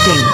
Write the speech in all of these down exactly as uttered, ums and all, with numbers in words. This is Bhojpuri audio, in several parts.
Dot in.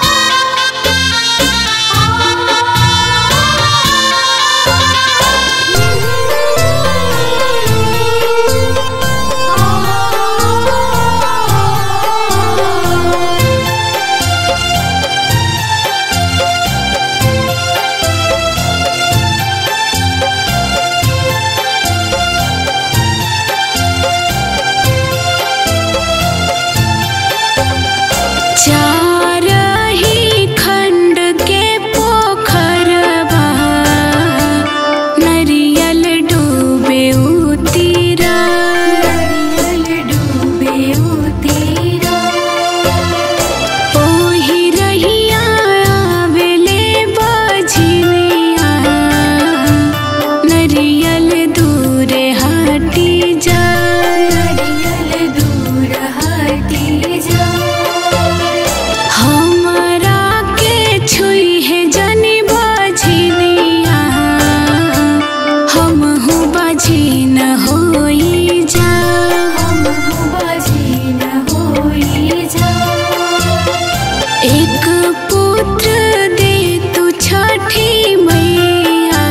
चार ही खंड के पोखरवा नरियल डूबे उतीरा, नरियल डूबे उतीरा। ओही रहिया आवेले बझनिया, नरियल दूर हटी जा, नरियल दूर हटी जा। हमरा के छुई है जनी बझनिया, हमहु बझिन होई जा, हमहु बझिन होई जा। एक पुत्र दे तू छठी मैया,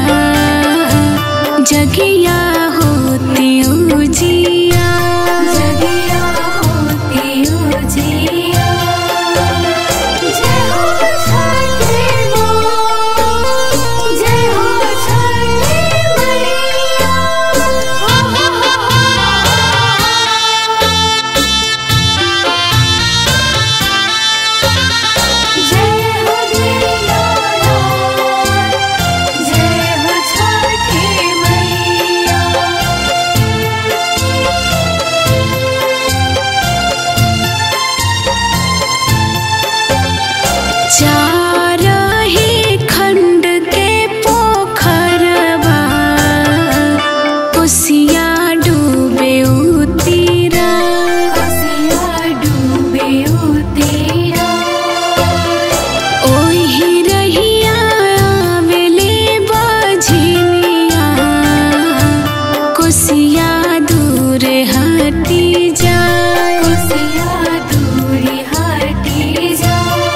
जगिया होती उजिया, जगिया होती उजिया। जय हो छठी माँ, जय हो छठी मैया। हो हो हो जय हो दीनानाथ, जय हो छठी मैया। चार ही खंड के पोखरवा कोसिया डूबे उतीरा, कोसिया डूबे उतीरा। ओही रहिया आवेले बझनिया, कोसिया दूर हटी जा, कोसिया दूर हटी जा।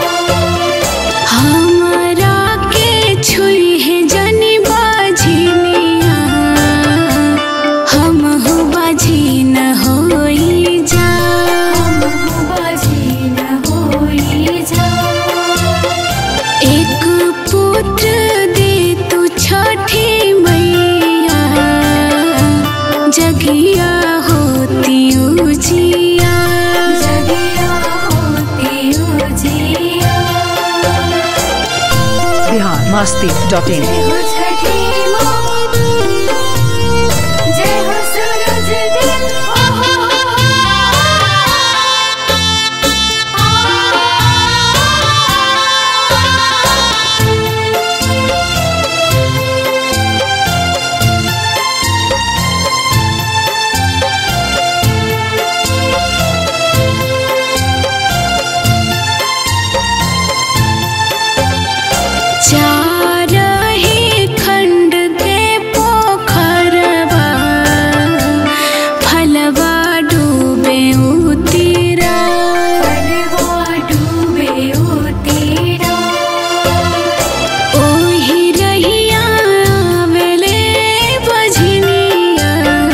हमरा के छुई है जनी बझनिया, हमहु बझिन होई जा, हमहु बझिन होई जा। एक पुत्र दे तू छठी मैया, जगिया होती उजिया, जगिया होती उजिया। बिहार मस्ती डॉट इन। जय हो छठी माँ, जय हो सूरज देव। हो हो हो चार ही खंड के पोखरवा फलवा डूबे उतीरा, फलवा डूबे उतीरा। ओही रहिया आवेले बझनिया,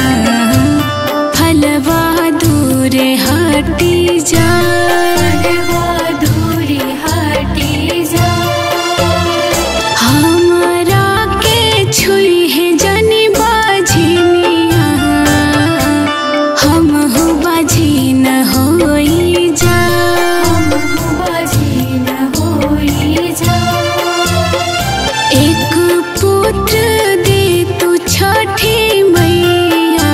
फलवा दूर हटी जा, फलवा दूर हटी जा। हमरा के छुई है जनी बझनिया, हमहु बझिन होई जा, हमहु बझिन होई जा। एक पुत्र दे तू छठी मैया,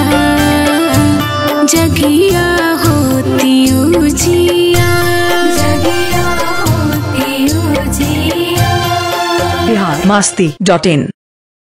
जगिया होती उजिया, जगिया होती उजिया। बिहार मस्ती डॉट इन।